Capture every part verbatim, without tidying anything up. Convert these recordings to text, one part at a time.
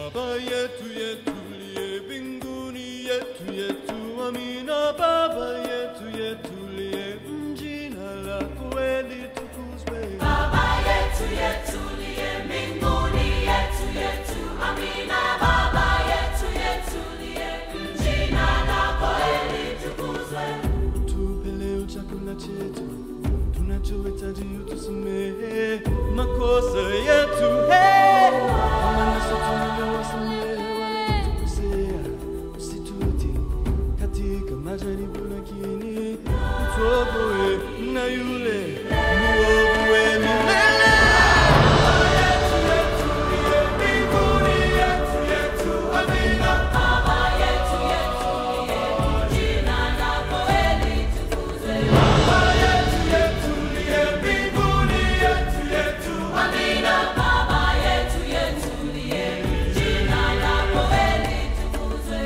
Baba yetu yetu liye mbinguni, yetu yetu amina. Baba yetu yetu liye, jina lako litukuzwe. Baba yetu yetu liye mbinguni, yetu yetu amina. Baba yetu yetu liye, jina lako litukuzwe. Tupe leo chakula chetu, tunachohitaji utusamehe makosa yetu, hey, kama nasi tunavyowasamehe waliotukosea, usitutie katika majaribu, lakini utuokoe na yule mwovu wa milele. Baba yetu yetu liye mbinguni, yetu yetu amina. Baba yetu yetu liye, jina lako litukuzwe. Baba yetu yetu liye mbinguni, yetu yetu Amina. Baba yetu yetu liye, jina lako litukuzwe.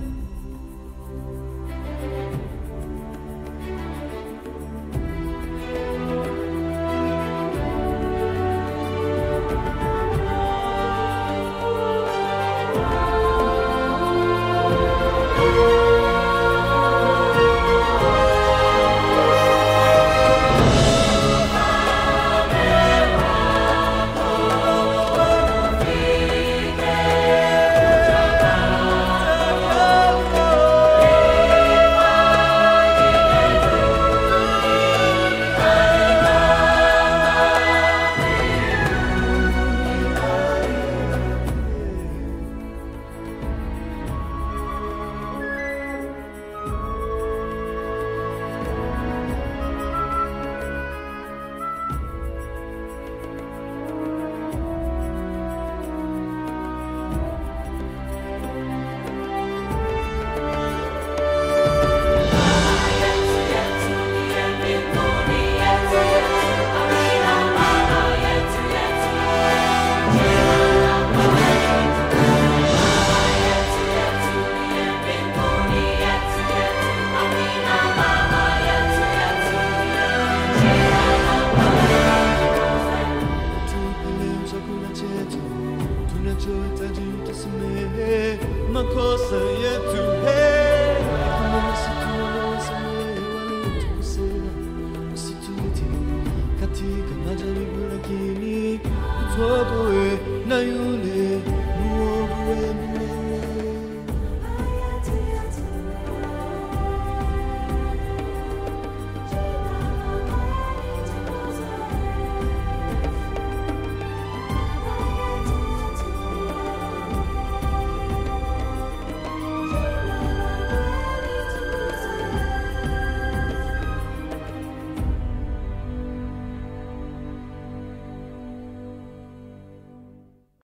tunachohitaji utusamehe makosa yetu, hey, kama nasi tunavyowasamehe waliotukosea, usitutie katika majaribu, lakini utuokoe na yule